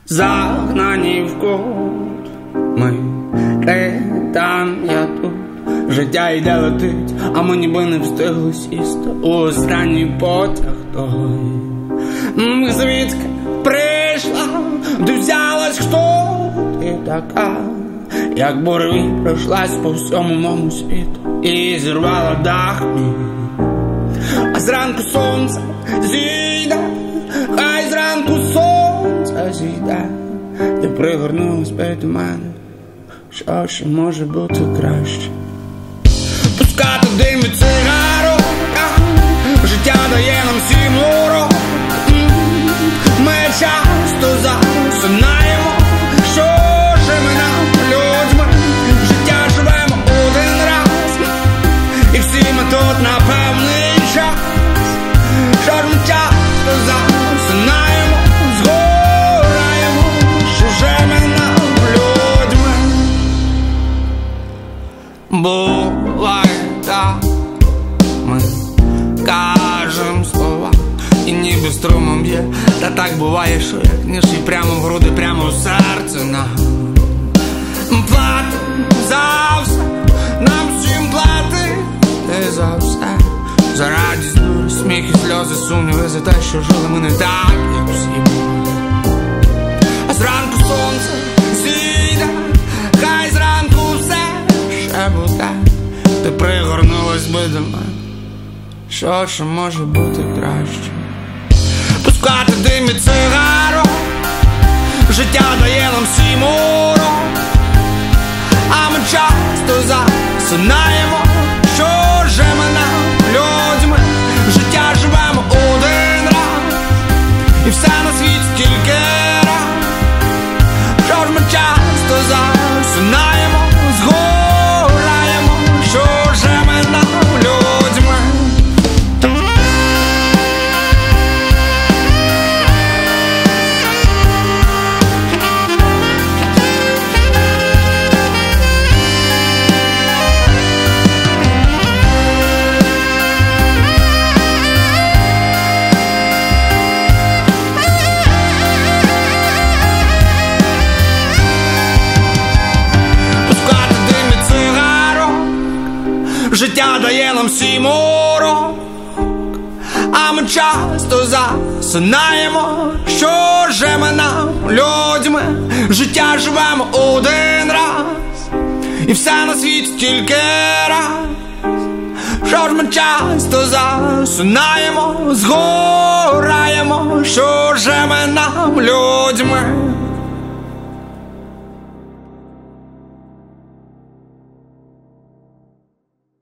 загнані в кут. Ми там, я тут. Життя йде летить, а ми ніби не встигли сісти у останній потяг той. Звідки прийшла, де взялась, хто ти така? Як буревій пройшлась по всьому моєму світу і зірвала дах мій. А зранку сонце зійде, хай зранку сонце зійде. Ти пригорнулась до мене, що ще може бути краще? Пускати дим від цигарок, життя дає нам всім урок. Ми часто засинаємо, що ж ми нам, людьми, життя живемо один раз, і всі ми тут на певний час. Що ж ми часто засинаємо, згораємо, що ж ми нам, людьми. Буває так, ми кажем слова і ніби струмом б'є. Та так буває, що як ніж і прямо в груди, прямо в серце нам. Платим за все, нам всім платити за все. За радість, бурю, сміх і сльози, сумніви, за те, що жили ми не так, як всі. А зранку сонце зійде, хай зранку все ще буде. Ти пригорнулась би до мене, що ще може бути краще? Пускати дим від цигарок, життя дає нам всім урок. А ми часто засинаємо, що ж ми нам, людьми, життя живемо один раз, і все на світі тільки раз. Що ж ми часто засинаємо, згораємо, що ж ми нам, людьми. Життя дає нам всім урок, а ми часто засинаємо, що ж ми нам, людьми, життя живемо один раз, і все на світі тільки раз. Що ж ми часто засинаємо, згораємо, що ж ми нам, людьми.